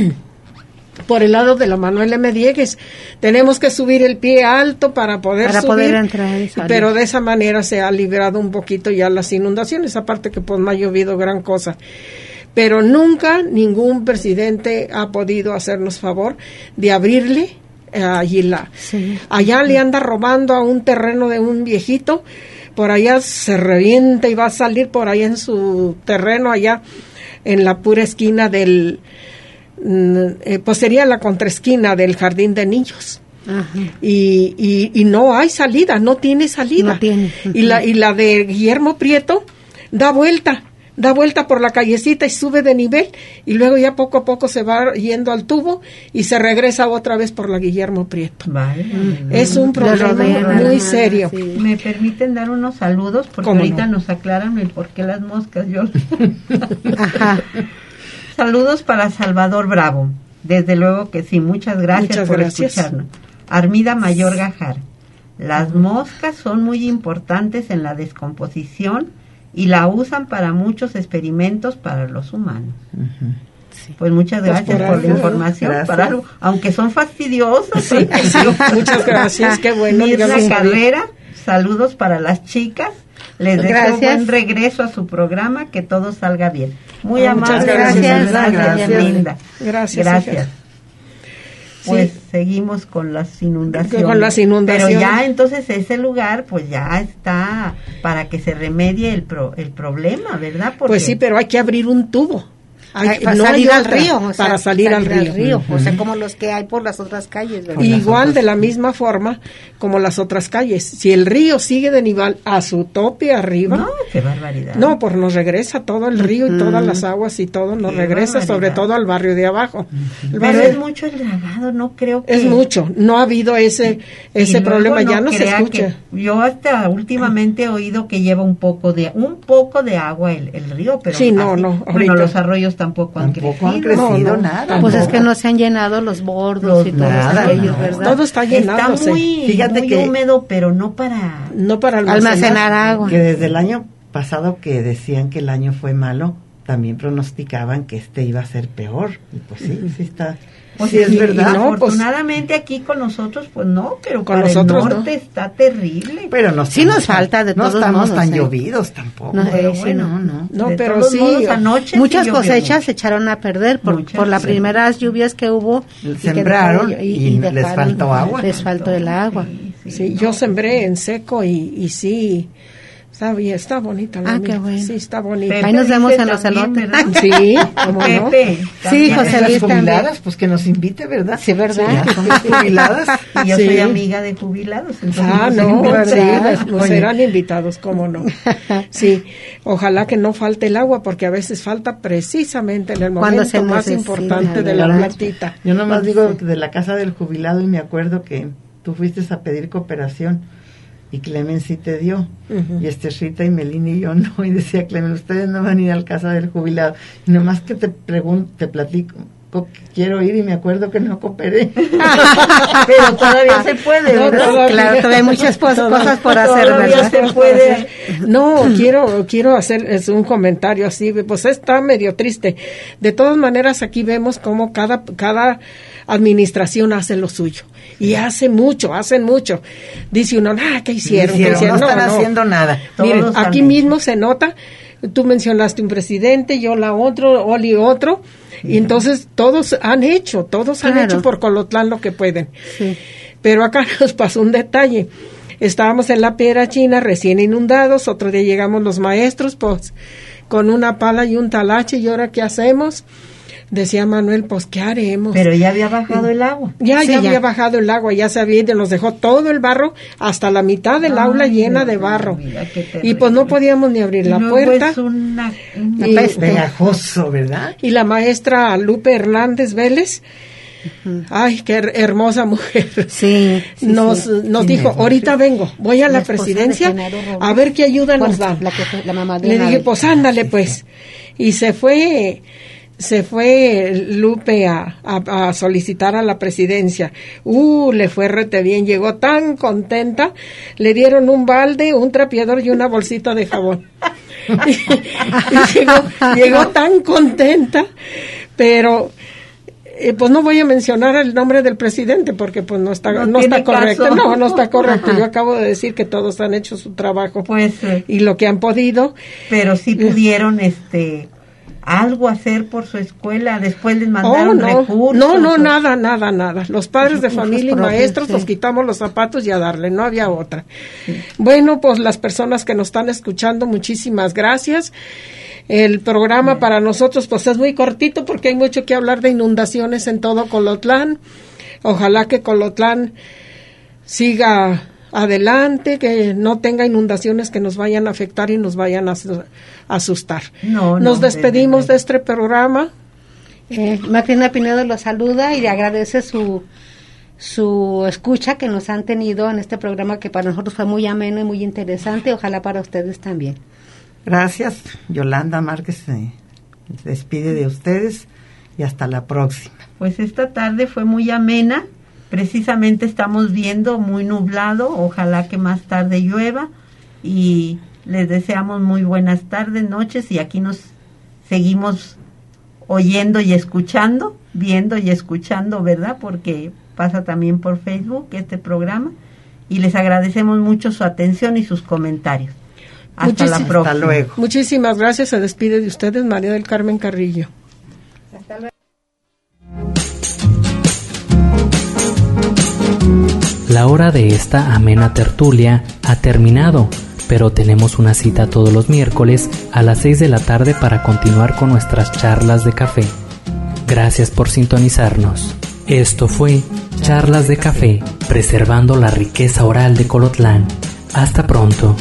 por el lado de la Manuel M. Diegues. Tenemos que subir el pie alto para poder entrar y salir. Pero de esa manera se ha librado un poquito ya las inundaciones, aparte que pues no ha llovido gran cosa. Pero nunca ningún presidente ha podido hacernos favor de abrirle allí allá le anda robando a un terreno de un viejito, por allá se revienta y va a salir por allá en su terreno, allá en la pura esquina del pues sería la contraesquina del Jardín de Niños. Ajá. Y no hay salida, no tiene salida. No tiene. Y la de Guillermo Prieto da vuelta por la callecita y sube de nivel, y luego ya poco a poco se va yendo al tubo y se regresa otra vez por la Guillermo Prieto. Vale. Es un problema muy serio. Sí. ¿Me permiten dar unos saludos? Porque ahorita nos aclaran el por qué las moscas. Ajá. Saludos para Salvador Bravo. Desde luego que sí, muchas gracias por escucharnos. Armida Mayor Gajar. Las moscas son muy importantes en la descomposición y la usan para muchos experimentos para los humanos. Sí. Pues muchas gracias por la información. Aunque son fastidiosas. Sí, muchas gracias, qué bueno. Mirna Carrera, saludos para las chicas. Les deseo buen regreso a su programa, que todo salga bien. Muy amable. Gracias, Linda. Gracias. Pues seguimos con las inundaciones. Pero ya entonces ese lugar pues ya está para que se remedie el problema, ¿verdad? Porque pues sí, pero hay que abrir un tubo. Para salir al río. Para salir al río. O sea, como los que hay por las otras calles, ¿verdad? Igual de la misma forma como las otras calles. Si el río sigue de nivel a su tope arriba. No, qué barbaridad. No, pues nos regresa todo el río y todas las aguas y todo nos regresa, barbaridad. Sobre todo al barrio de abajo. Pero es mucho el dragado, no creo que. Es mucho, no ha habido ese problema, ya no se escucha. Yo hasta últimamente he oído que lleva un poco de agua el río, pero sí, no, bueno, los arroyos tampoco han crecido nada. Pues es que no se han llenado los bordos y todo ellos, ¿verdad? Todo está llenado. Está muy húmedo, pero no para almacenar agua. Que desde el año pasado que decían que el año fue malo, también pronosticaban que iba a ser peor. Y pues sí está. Pues sí, es verdad. No, afortunadamente aquí con nosotros, pues no, pero con nosotros el norte está terrible. Pero nos falta de todos modos. No estamos tan llovidos tampoco. No, pero no, pero sí. Anoche muchas cosechas se echaron a perder por las primeras lluvias que hubo. Sembraron y les faltó agua. Les faltó el agua. Sí, yo sembré en seco y sí. Está bonita la qué bueno. Sí, está bonita. Ahí nos vemos en los elotes. Sí, ¿cómo no? Sí, José Luis jubiladas, pues que nos invite, ¿verdad? Sí, ¿verdad? Sí, somos jubiladas. Y yo soy amiga de jubilados. Nos serán invitados, ¿cómo no? Sí, ojalá que no falte el agua, porque a veces falta precisamente en el momento más importante de la plantita. Yo nomás digo de la casa del jubilado y me acuerdo que tú fuiste a pedir cooperación. Y Clemen sí te dio, y Rita y Melina y yo no, y decía Clemen, ustedes no van a ir al casa del jubilado, y nomás que te platico, quiero ir y me acuerdo que no cooperé. Pero todavía se puede, ¿verdad? Claro, todavía hay muchas cosas por hacer, ¿verdad? Se puede. No, quiero hacer un comentario así, pues está medio triste. De todas maneras, aquí vemos cómo cada administración hace lo suyo. Y hacen mucho. Dice uno, ¿qué hicieron? No están haciendo nada. Miren, aquí mismo se nota, tú mencionaste un presidente, yo la otro, Oli otro, y entonces todos han hecho por Colotlán lo que pueden. Sí. Pero acá nos pasó un detalle. Estábamos en la Piedra China, recién inundados, otro día llegamos los maestros, pues, con una pala y un talache, ¿y ahora qué hacemos? Decía Manuel, pues, ¿qué haremos? Pero ya había bajado el agua. Ya había bajado el agua, ya se había ido, nos dejó todo el barro, hasta la mitad del aula llena de barro. Y pues no podíamos ni abrir la puerta. Es una pegajoso, ¿verdad? Y la maestra Lupe Hernández Vélez, ay, qué hermosa mujer. Sí. Nos dijo, ahorita vengo, voy a la presidencia a ver qué ayuda nos dan. La mamá de Le dije, pues ándale pues. Y se fue Lupe a solicitar a la presidencia. Le fue rete bien, llegó tan contenta, le dieron un balde, un trapeador y una bolsita de jabón. y llegó tan contenta, pero pues no voy a mencionar el nombre del presidente porque pues no está correcto. No está correcto. Yo acabo de decir que todos han hecho su trabajo y lo que han podido, pero sí pudieron algo hacer por su escuela, después les mandaron recursos. No, nada. Los padres de familia y maestros nos quitamos los zapatos y a darle, no había otra. Sí. Bueno, pues las personas que nos están escuchando, muchísimas gracias. El programa para nosotros pues es muy cortito porque hay mucho que hablar de inundaciones en todo Colotlán. Ojalá que Colotlán siga adelante, que no tenga inundaciones que nos vayan a afectar y nos vayan a asustar. Nos despedimos de este programa. Macrina Pinedo los saluda y le agradece su escucha que nos han tenido en este programa que para nosotros fue muy ameno y muy interesante. Ojalá para ustedes también. Gracias. Yolanda Márquez se despide de ustedes y hasta la próxima. Pues esta tarde fue muy amena. Precisamente estamos viendo muy nublado, ojalá que más tarde llueva y les deseamos muy buenas tardes, noches y aquí nos seguimos oyendo y escuchando, viendo y escuchando, ¿verdad? Porque pasa también por Facebook este programa y les agradecemos mucho su atención y sus comentarios. Hasta la próxima. Hasta luego. Muchísimas gracias, se despide de ustedes María del Carmen Carrillo. Hasta luego. La hora de esta amena tertulia ha terminado, pero tenemos una cita todos los miércoles a las 6 de la tarde para continuar con nuestras charlas de café. Gracias por sintonizarnos. Esto fue Charlas de Café, preservando la riqueza oral de Colotlán. Hasta pronto.